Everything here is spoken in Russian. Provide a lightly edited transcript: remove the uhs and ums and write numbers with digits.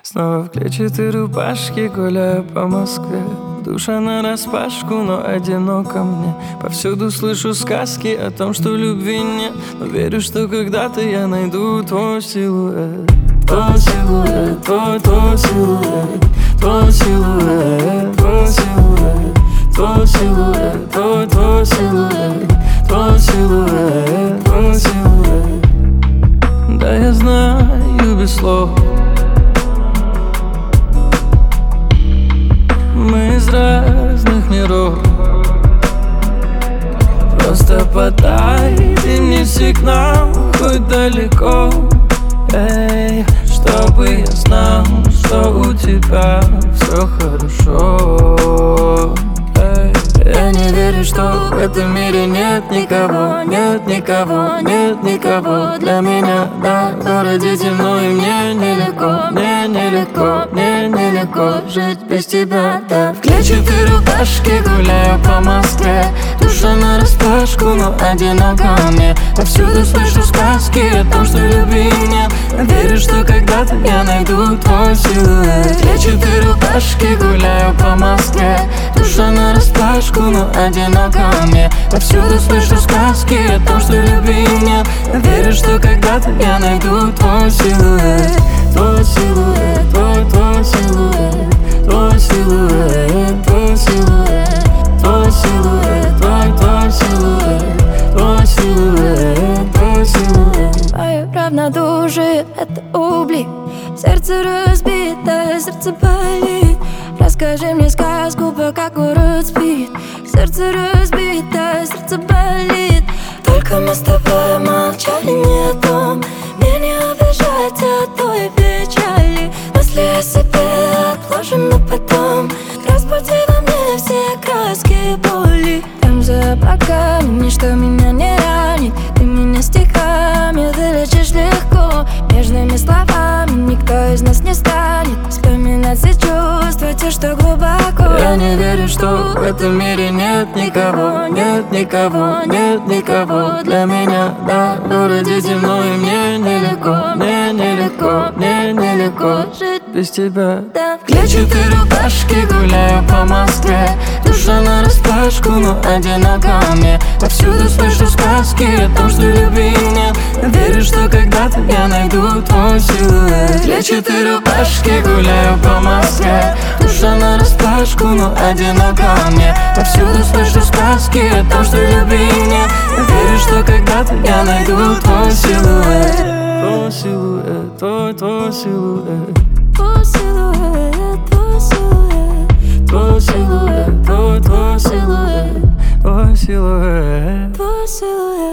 Снова в клетчатой рубашке гуляю по Москве. Душа нараспашку, но одиноко мне. Повсюду слышу сказки о том, что любви нет, но верю, что когда-то я найду твой силуэт. Твой силуэт, твой силуэт, твой силуэт, твой силуэт, твой силуэт, твой силуэт, твой силуэт, твой силуэт. Да, я знаю без слов. Мы из разных миров. Просто подай ты мне сигнал, хоть далеко, эй, чтобы я знал, что у тебя все хорошо, эй. Я не верю, что в этом мире нет никого, нет никого, нет никого для меня. Да, в городе темно и мне нелегко, мне нелегко, мне нелегко жить без тебя, да. В клетчатой рубашке гуляю по Москве. Душа нараспашку, но одиноко мне. Повсюду слышу сказки о том, что любви нет. Верю, что когда-то я найду твой силуэт. В клетчатой рубашке гуляю по Москве. Душа нараспашку, но одиноко мне. Повсюду слышу сказки о том, что любви нет. Верю, что когда-то я найду твой силуэт. Твой силуэт, твой силуэт, твой силуэт, твой силуэт, твой силуэт, твой силуэт, твой силуэт, твой силуэт. Мое равнодушие — это угли. Сердце разбитое, сердце болит. Расскажи мне сказку, пока город спит. Сердце разбитое, сердце болит. Только мы с тобой молчали не о том. Мне не обижать от той печали. Мысли о себе отложим на потом. Разбуди во мне все краски боли. Там за облаками ничто меня не ранит. Ты меня стихами вылечишь легко. Нежными словами никто из нас не станет вспоминать все чувства, те, что глубоко. Я не верю, что в этом мире нет никого, нет никого, нет никого для меня. Да, в городе темно и мне нелегко, мне нелегко, мне нелегко жить без тебя. Да. В клетчатой рубашке гуляю по Москве. Душа нараспашку, но одиноко мне. Повсюду слышу сказки о том, что любви нет. Верю, что когда-то я найду твой силуэт. В клетчатой рубашке гуляю по Москве. Душа нараспашку, но одиноко мне. Повсюду слышу сказки о том, что любви нет. Верю, что когда-то я найду твой силуэт. Твой силуэт, твой силуэт. Твой силуэт, твой силуэт, Твой силуэт, твой силуэт, твой силуэт. твой силуэт.